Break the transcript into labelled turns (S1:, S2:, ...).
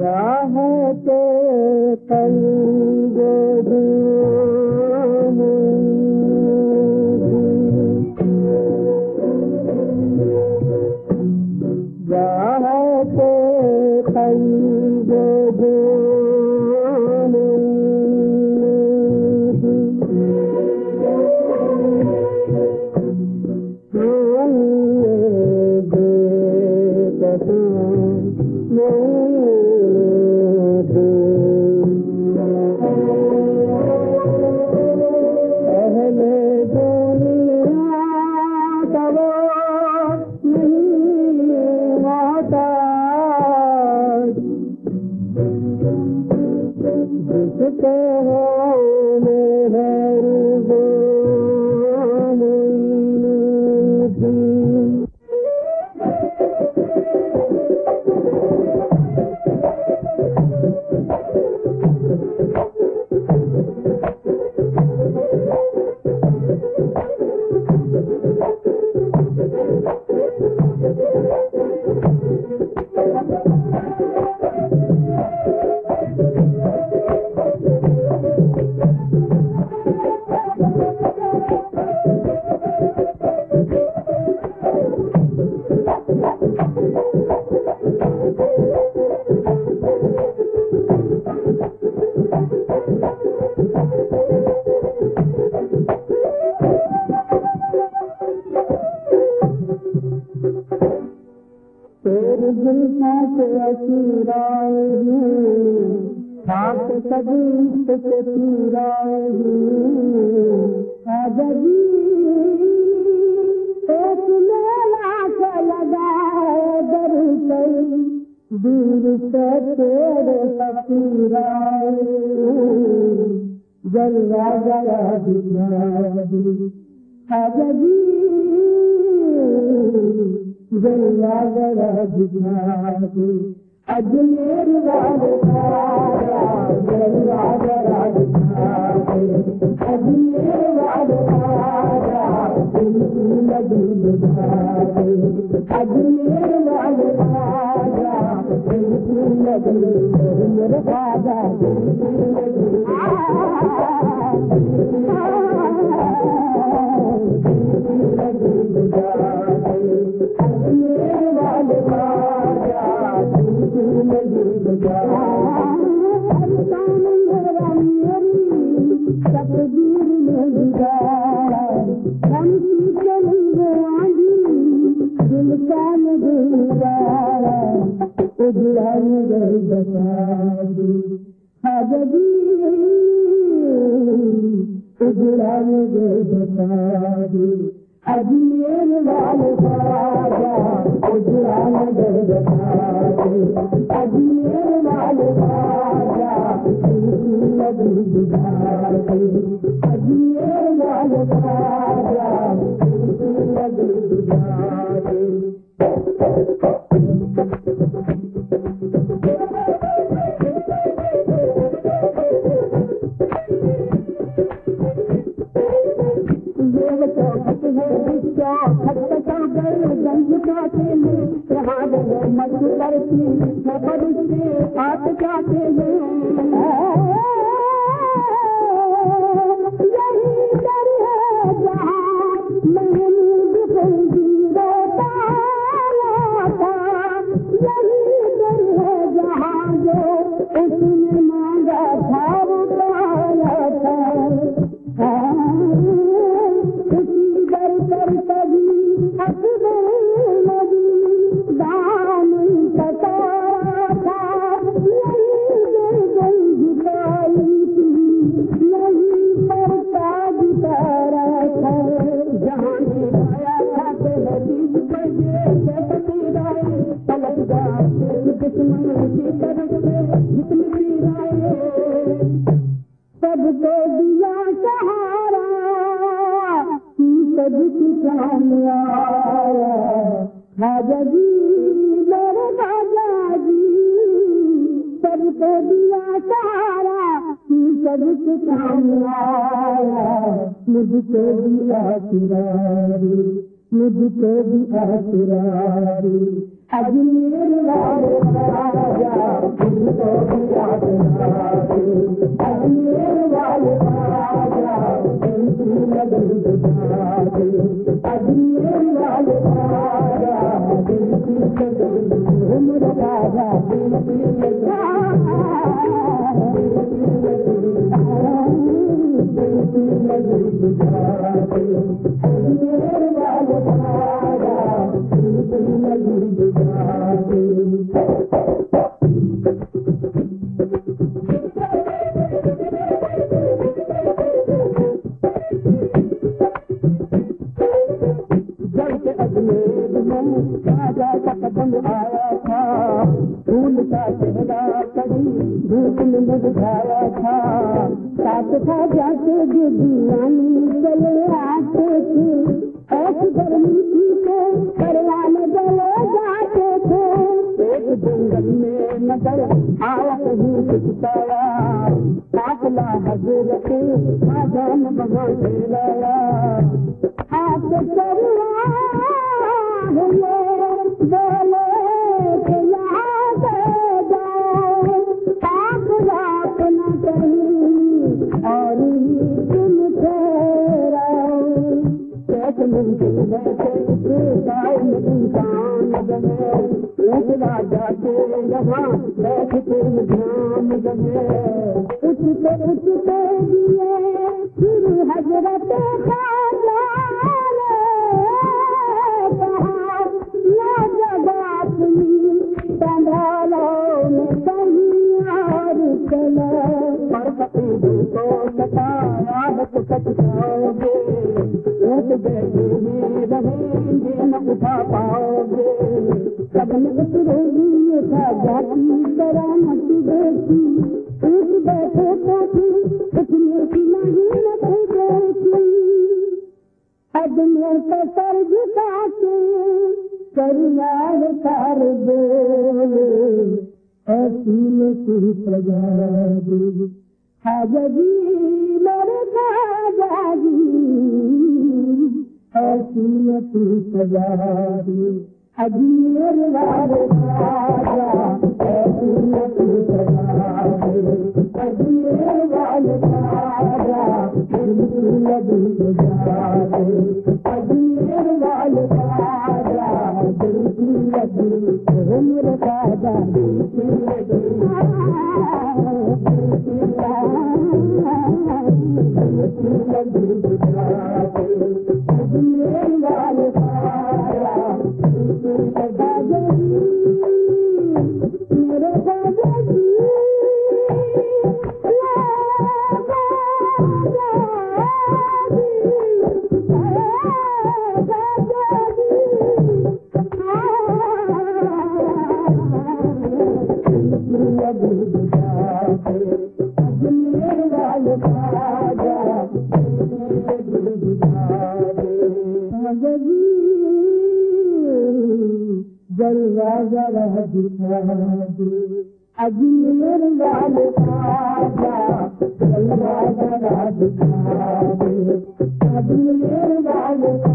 S1: राहत कल्ब राहत कल्ब अजमेर वाले अजमेर वाले अजमेर वाले मेरे राजा अजमेर वाले राजा अजमेर वाले राजा अजमेर वाले राजा आते जाते हैं यही डर है जहाँ महमूद फौजी रोता था यही डर है जहाँ जो उसने मांगा था वो पाया था उसी डर पर कभी अकबर नबी दाम सता सबको दिया सहारा सबकी सामने खाजा जी मेरे खाजा जी सबको दिया सहारा सबके सामने मुझको दिया सिरारी मुझको दिया सिरारी अजमेर वाले राजा तुमको याद आए अजमेर वाले राजा तुमकी नजर गुजारे अजमेर वाले राजा तुमकी नजर उम्र राजा तुमकी नजर गुजारे अजमेर वाले राजा तुमकी नजर गुजारे राजा का कदम आया था फूल का चेहरा कड़ी धूप में मुरझाया था साथ था जाते जो दीवानी चले आते थे ऐसी गर्मी थी तो परवाने जले जाते थे एक जंगल में नजर आया कहीं कुछ पाया काफिला हजरत आजान बना के लाया हाथ चलवा बोले के याद जाओ पाप रात न कहीं और तुम ठहराओ कैसे मुमकिन है कि कायम इंसान जमे एक राजा के यहाँ बैठते ध्यान जमे उठते दिए फिर हजरत सताओगे ऊट बैठे रहेंगे न उठा पाओगे कदम उतरोगी ये था जाती करामत देखी ऊट बैठे तो थी उठने की नहीं न देखी अजमेर से सर झुका के परिवार कार बोले ऐसी में तू प्रजा दे हाजी मेरे खाजाजी ऐसी में तू सजा दे अजमेर वाले राजा ऐसी में तू सजा दे अजमेर वाले राजा तुमकी नजर गुजारे अजमेर वाले राजा तुमकी नजर उम्र राजा तुमकी नजर अजमेर वाले राजा अजमेर वाले